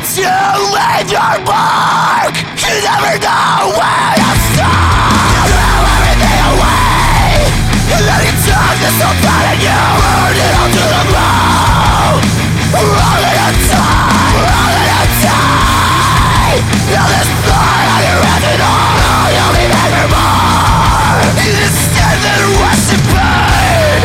Once you leave your mark, you never know where to stop. You throw everything away, and then you took this whole part of you, burned it all to the ground. All in a time, all in a time. Now this blood on your hands and all, you'll be back for more. You just stand there and watch it burn.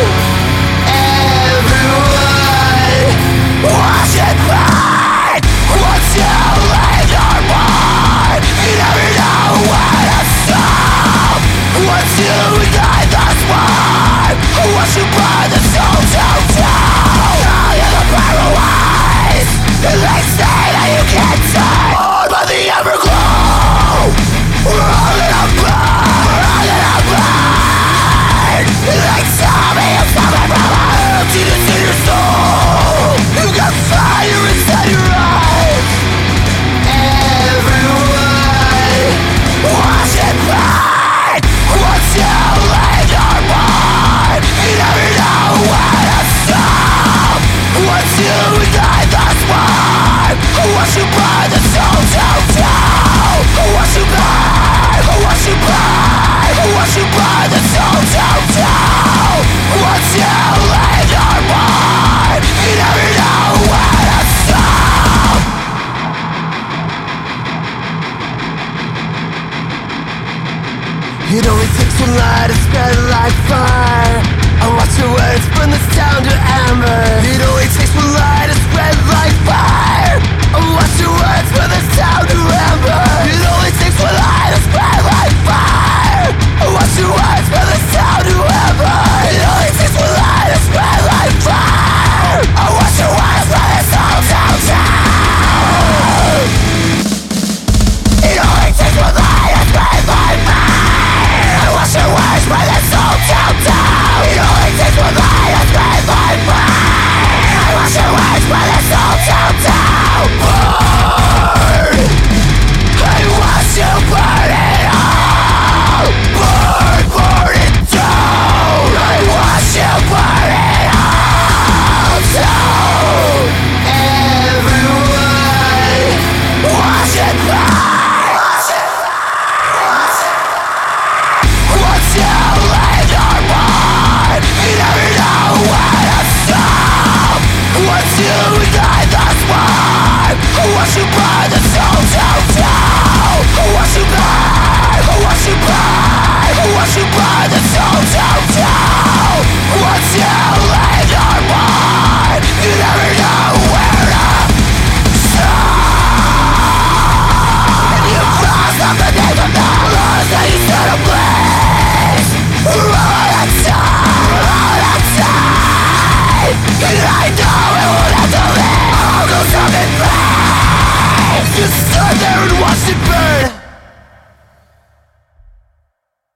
Everyone, watch it burn. Once you leave your mark, you never know where to stop. Once you die this war, watch you burn the soul down. All you're the paralyzed, they say that you can't turn, but the everglow, all in a burn. They tell me you're coming from emptiness in your soul. You got fire inside your eyes. Everyone, watch it burn. Once you leave your mark, you never know where to stop. Once you die this war, watch you burn the soul down. Watch you burn, watch you burn, watch you burn the soul down. Once you leave your mark, you never know where to stop. It only takes one light to spread like fire. I watch your words burn this town to amber. It only takes one light to spread like fire. I watch your words burn this town to amber. It only takes one light to spread like fire. I watch your words burn this town to amber. It only takes one light to spread like fire. I watch your words burn this whole town down. It only takes one light to spread like fire. I watch your words burn this whole town down. It only takes one light to spread like fire. I watch your words burn this whole town down. Burn! I watch you burn it all. Burn, burn it down. I watch you burn it all down. Everyone, watch it burn. Watch it burn. Watch it burn. Once you leave your mark, you never know where to stop. Once you die this war, watch you burn the soul down.